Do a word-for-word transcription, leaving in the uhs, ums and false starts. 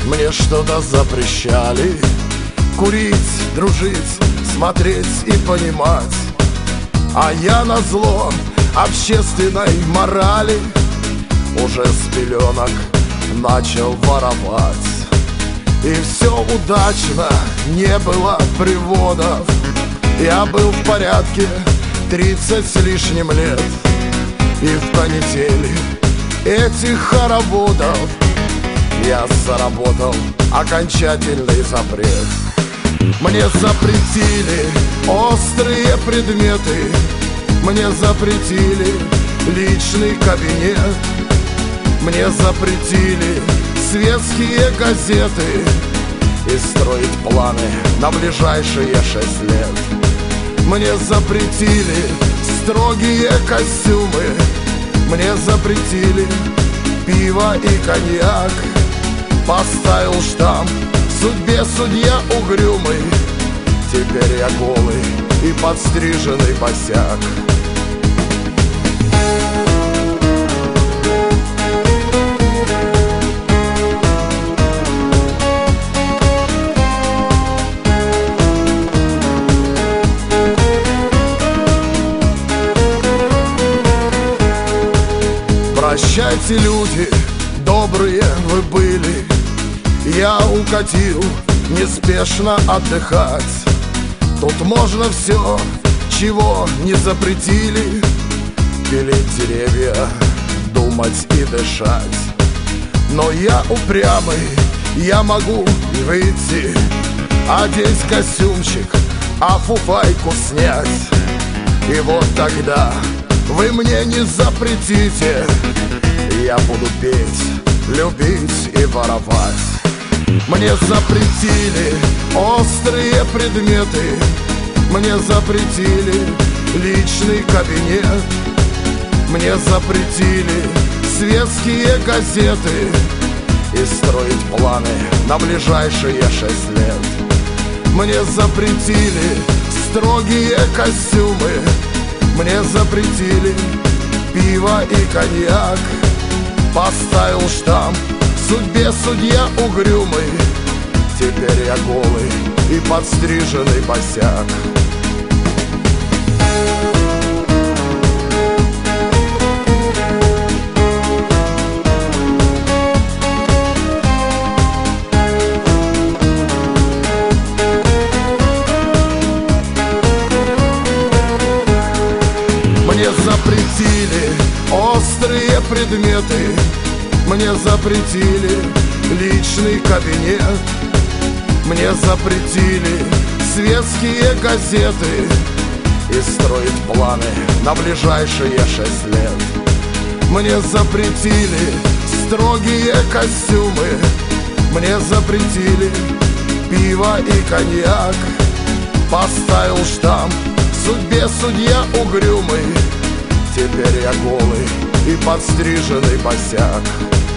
мне что-то запрещали. Курить, дружить, смотреть и понимать. А я назло общественной морали уже с пеленок начал воровать. И все удачно, не было приводов. Я был в порядке тридцать с лишним лет. И в канители этих хороводов я заработал окончательный запрет. Мне запретили острые предметы, мне запретили личный кабинет, мне запретили светские газеты и строить планы на ближайшие шесть лет. Мне запретили строгие костюмы, мне запретили пиво и коньяк. Поставил штамп в судьбе судья угрюмый. Теперь я голый и подстриженный босяк. Прощайте, люди, добрые вы были. Я укатил неспешно отдыхать. Тут можно все, чего не запретили: пилить деревья, думать и дышать. Но я упрямый, я могу выйти, одеть костюмчик, а фуфайку снять. И вот тогда вы мне не запретите, я буду петь, любить и воровать. Мне запретили острые предметы, мне запретили личный кабинет, мне запретили светские газеты и строить планы на ближайшие шесть лет. Мне запретили строгие костюмы, мне запретили пиво и коньяк. Поставил штамп в судьбе судья угрюмый. Теперь я голый и подстриженный босяк. Мне запретили острые предметы, мне запретили личный кабинет, мне запретили светские газеты и строить планы на ближайшие шесть лет. Мне запретили строгие костюмы, мне запретили пиво и коньяк. Поставил штамп в судьбе судья угрюмый. Теперь я голый и подстриженный босяк.